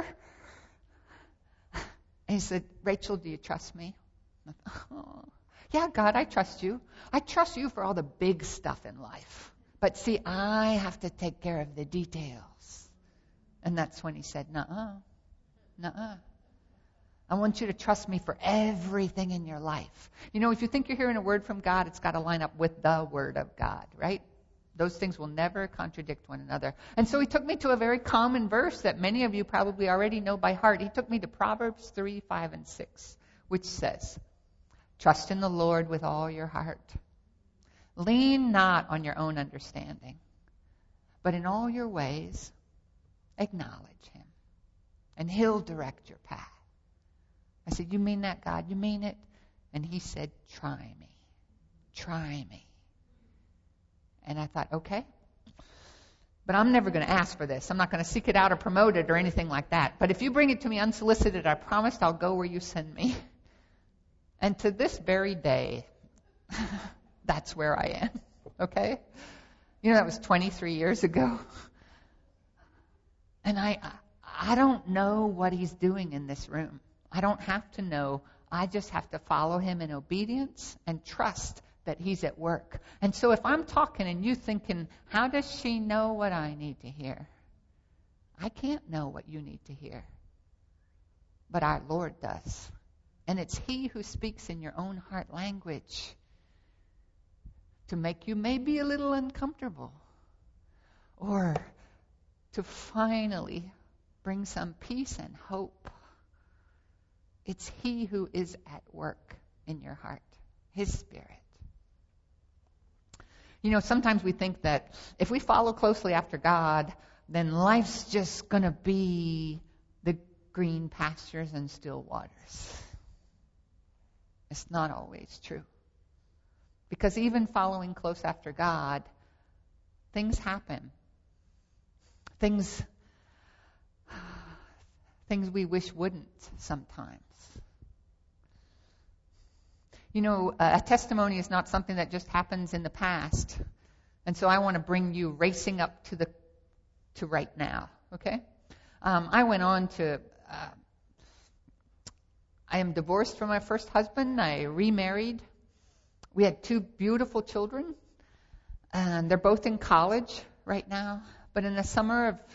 Speaker 1: And he said, Rachel, do you trust me? I thought, oh, yeah, God, I trust you. I trust you for all the big stuff in life. But see, I have to take care of the details. And that's when he said, nuh-uh. I want you to trust me for everything in your life. You know, if you think you're hearing a word from God, it's got to line up with the Word of God, right? Those things will never contradict one another. And so he took me to a very common verse that many of you probably already know by heart. He took me to Proverbs 3, 5, and 6, which says, trust in the Lord with all your heart. Lean not on your own understanding, but in all your ways acknowledge him, and he'll direct your path. I said, you mean that, God? You mean it? And he said, try me. Try me. And I thought, okay. But I'm never going to ask for this. I'm not going to seek it out or promote it or anything like that. But if you bring it to me unsolicited, I promised I'll go where you send me. And to this very day, that's where I am. Okay? You know, that was 23 years ago. And I don't know what he's doing in this room. I don't have to know. I just have to follow him in obedience and trust that he's at work. And so if I'm talking and you thinking, how does she know what I need to hear? I can't know what you need to hear. But our Lord does. And it's he who speaks in your own heart language to make you maybe a little uncomfortable or to finally bring some peace and hope. It's he who is at work in your heart, his Spirit. You know, sometimes we think that if we follow closely after God, then life's just going to be the green pastures and still waters. It's not always true. Because even following close after God, things happen. Things we wish wouldn't sometimes. You know, a testimony is not something that just happens in the past. And so I want to bring you racing up to right now, okay? I went on to, I am divorced from my first husband. I remarried. We had 2 beautiful children. And they're both in college right now. But in the summer of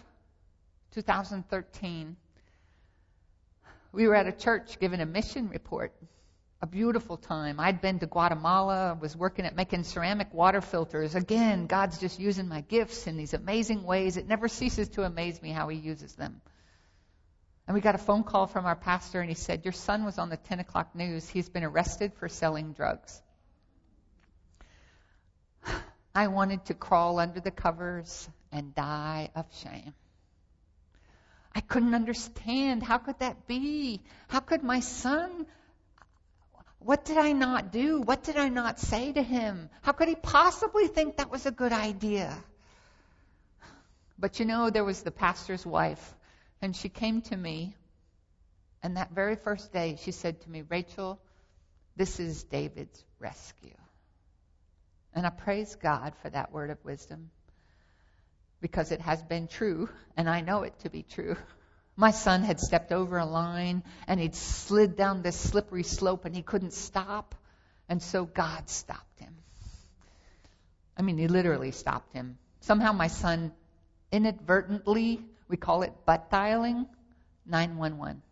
Speaker 1: 2013, we were at a church giving a mission report. A beautiful time. I'd been to Guatemala, was working at making ceramic water filters. Again, God's just using my gifts in these amazing ways. It never ceases to amaze me how he uses them. And we got a phone call from our pastor, and he said, your son was on the 10 o'clock news. He's been arrested for selling drugs. I wanted to crawl under the covers and die of shame. I couldn't understand. How could that be? How could my son... What did I not do? What did I not say to him? How could he possibly think that was a good idea? But there was the pastor's wife, and she came to me, and that very first day she said to me, Rachel, this is David's rescue. And I praise God for that word of wisdom, because it has been true, and I know it to be true. My son had stepped over a line, and he'd slid down this slippery slope, and he couldn't stop. And so God stopped him. I mean, he literally stopped him. Somehow my son inadvertently, we call it butt dialing, 911.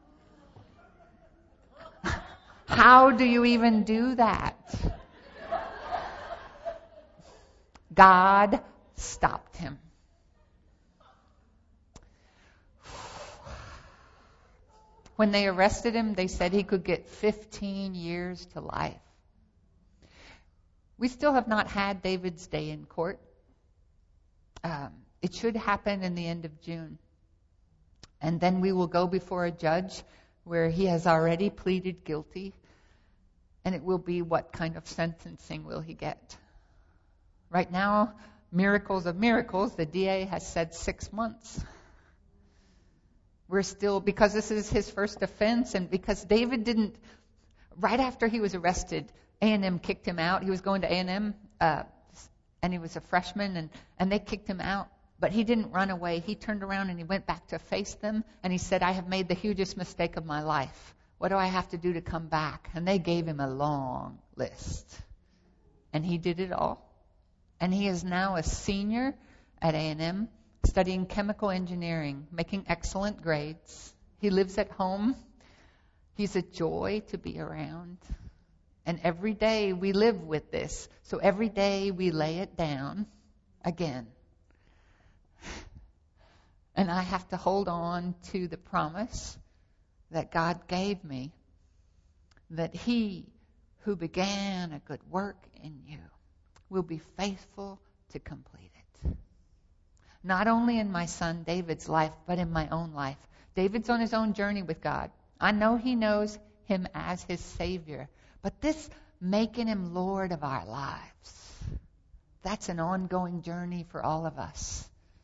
Speaker 1: How do you even do that? God stopped him. When they arrested him, they said he could get 15 years to life. We still have not had David's day in court. It should happen in the end of June. And then we will go before a judge where he has already pleaded guilty. And it will be, what kind of sentencing will he get? Right now, miracles of miracles, the DA has said 6 months. We're still, because this is his first offense, and because David didn't, right after he was arrested, A&M kicked him out. He was going to A&M, and he was a freshman, and they kicked him out. But he didn't run away. He turned around and he went back to face them, and he said, I have made the hugest mistake of my life. What do I have to do to come back? And they gave him a long list. And he did it all. And he is now a senior at A&M, studying chemical engineering, making excellent grades. He lives at home. He's a joy to be around. And every day we live with this. So every day we lay it down again. And I have to hold on to the promise that God gave me, that He who began a good work in you will be faithful to complete it. Not only in my son David's life, but in my own life. David's on his own journey with God. I know he knows Him as his Savior. But this making Him Lord of our lives, that's an ongoing journey for all of us.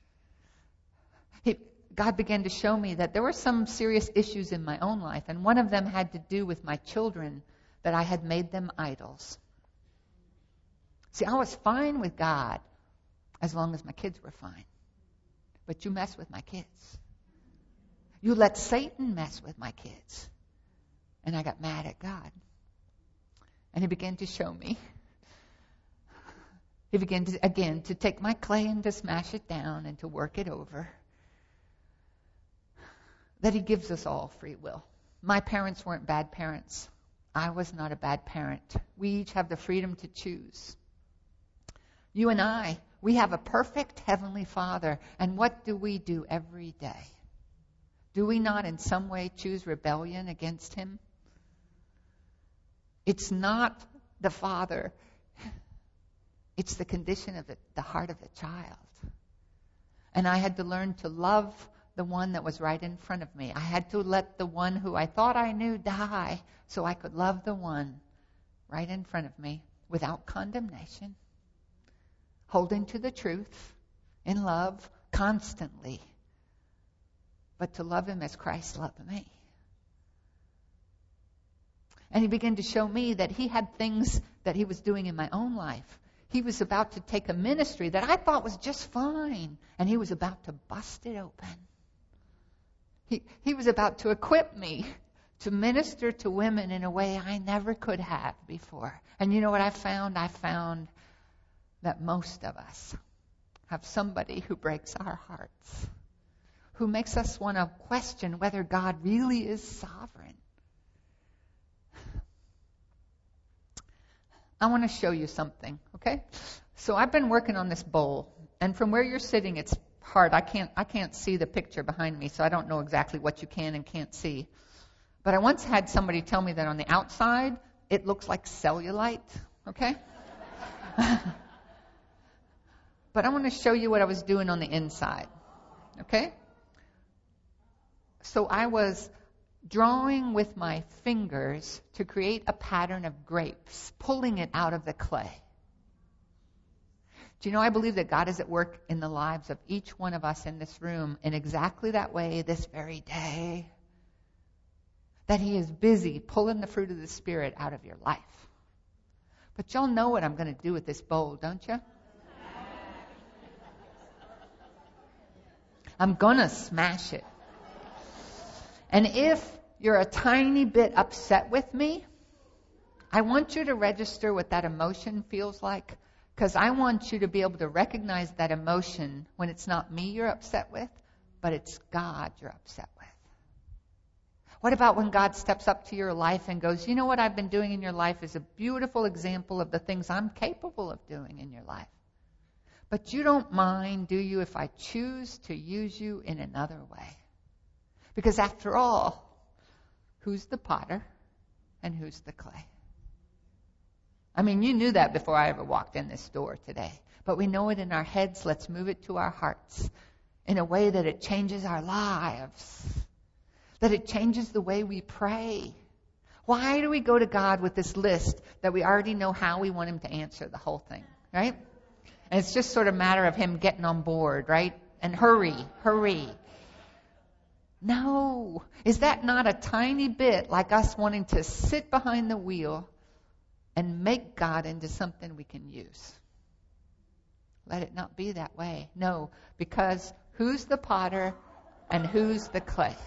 Speaker 1: God began to show me that there were some serious issues in my own life, and one of them had to do with my children, that I had made them idols. See, I was fine with God as long as my kids were fine. But you mess with my kids. You let Satan mess with my kids. And I got mad at God. And He began to show me. He began to, again, to take my clay and to smash it down and to work it over. That He gives us all free will. My parents weren't bad parents. I was not a bad parent. We each have the freedom to choose. You and I, we have a perfect Heavenly Father. And what do we do every day? Do we not in some way choose rebellion against Him? It's not the Father. It's the condition of the heart of the child. And I had to learn to love the one that was right in front of me. I had to let the one who I thought I knew die so I could love the one right in front of me without condemnation, holding to the truth in love constantly, but to love Him as Christ loved me. And He began to show me that He had things that He was doing in my own life. He was about to take a ministry that I thought was just fine, and He was about to bust it open. He was about to equip me to minister to women in a way I never could have before. And you know what I found? I found that most of us have somebody who breaks our hearts, who makes us want to question whether God really is sovereign. I want to show you something, okay? So I've been working on this bowl, and from where you're sitting, it's hard. I can't see the picture behind me, so I don't know exactly what you can and can't see. But I once had somebody tell me that on the outside, it looks like cellulite, okay? But I want to show you what I was doing on the inside. Okay? So I was drawing with my fingers to create a pattern of grapes, pulling it out of the clay. Do you know, I believe that God is at work in the lives of each one of us in this room in exactly that way this very day. That He is busy pulling the fruit of the Spirit out of your life. But y'all know what I'm going to do with this bowl, don't you? I'm going to smash it. And if you're a tiny bit upset with me, I want you to register what that emotion feels like, because I want you to be able to recognize that emotion when it's not me you're upset with, but it's God you're upset with. What about when God steps up to your life and goes, you know what I've been doing in your life is a beautiful example of the things I'm capable of doing in your life. But you don't mind, do you, if I choose to use you in another way? Because after all, who's the potter and who's the clay? I mean, you knew that before I ever walked in this door today. But we know it in our heads. Let's move it to our hearts in a way that it changes our lives, that it changes the way we pray. Why do we go to God with this list that we already know how we want Him to answer the whole thing, right? And it's just sort of a matter of Him getting on board, right? And hurry. No. Is that not a tiny bit like us wanting to sit behind the wheel and make God into something we can use? Let it not be that way. No, because who's the potter and who's the clay?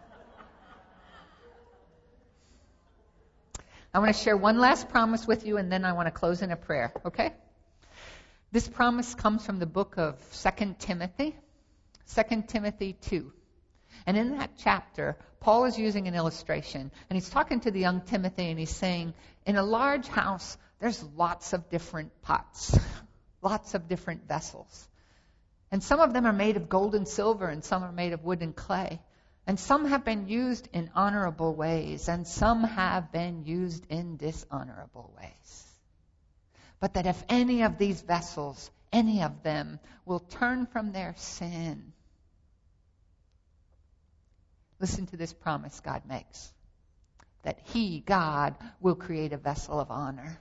Speaker 1: I want to share one last promise with you, and then I want to close in a prayer, okay? This promise comes from the book of 2 Timothy 2. And in that chapter, Paul is using an illustration, and he's talking to the young Timothy, and he's saying, in a large house, there's lots of different pots, lots of different vessels. And some of them are made of gold and silver, and some are made of wood and clay. And some have been used in honorable ways, and some have been used in dishonorable ways. But that if any of these vessels, any of them, will turn from their sin, listen to this promise God makes, that He, God, will create a vessel of honor.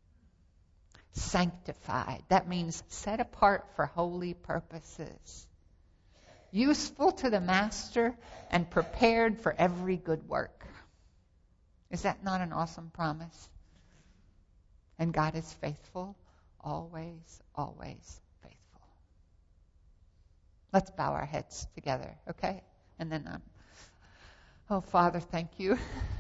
Speaker 1: Sanctified. That means set apart for holy purposes. Useful to the master and prepared for every good work. Is that not an awesome promise? And God is faithful, always, always faithful. Let's bow our heads together, okay? And then oh, Father, thank you.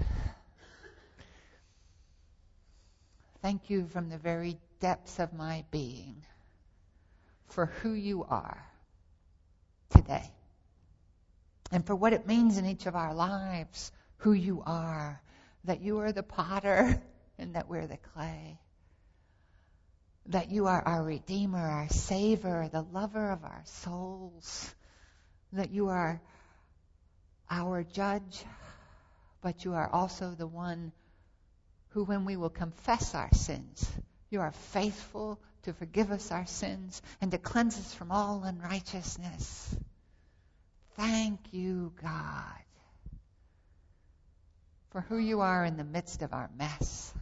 Speaker 1: Thank you from the very depths of my being for who you are today. And for what it means in each of our lives, who you are, that you are the potter and that we're the clay. That you are our Redeemer, our Savior, the lover of our souls. That you are our judge, but you are also the one who, when we will confess our sins, you are faithful to forgive us our sins and to cleanse us from all unrighteousness. Thank you, God, for who you are in the midst of our mess.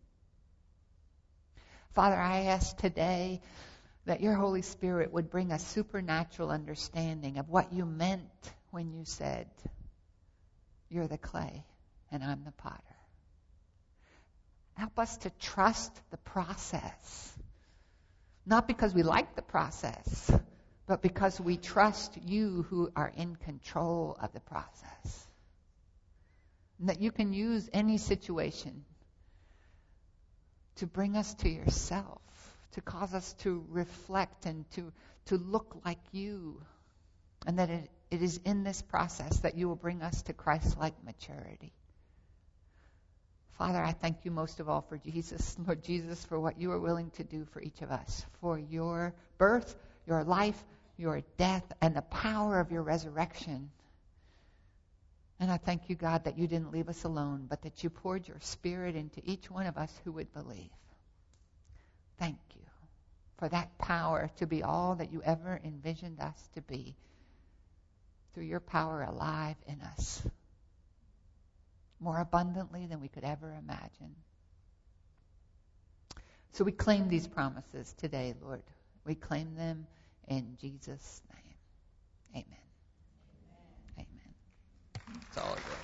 Speaker 1: Father, I ask today that your Holy Spirit would bring a supernatural understanding of what you meant when you said, you're the clay and I'm the potter. Help us to trust the process. Not because we like the process, but because we trust you who are in control of the process. And that you can use any situation to bring us to yourself, to cause us to reflect and to look like you. And that it is in this process that you will bring us to Christ-like maturity. Father, I thank you most of all for Jesus, Lord Jesus, for what you are willing to do for each of us, for your birth, your life, your death, and the power of your resurrection. And I thank you, God, that you didn't leave us alone, but that you poured your Spirit into each one of us who would believe. Thank you. for that power to be all that you ever envisioned us to be, through your power alive in us, more abundantly than we could ever imagine. So we claim these promises today, Lord. We claim them in Jesus' name. Amen. Amen. It's all good.